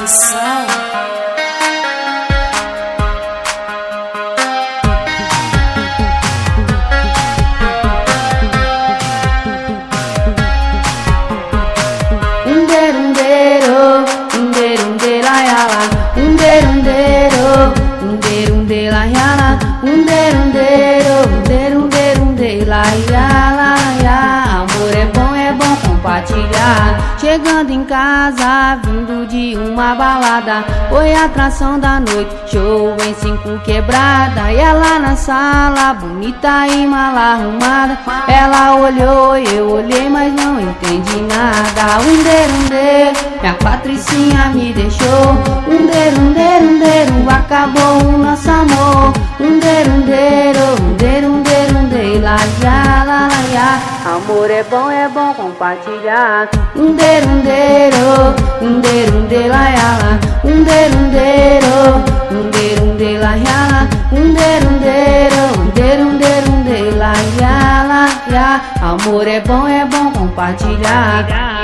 produção. Amor é bom compartilhar. Chegando em casa, vindo de uma balada, foi a atração da noite, show em 5 quebrada. E ela na sala, bonita e mal arrumada. Ela olhou, eu olhei, mas não entendi nada. Minha Patricinha me deixou. Acabou o nosso amor. Amor é bom compartilhar. Amor é bom compartilhar.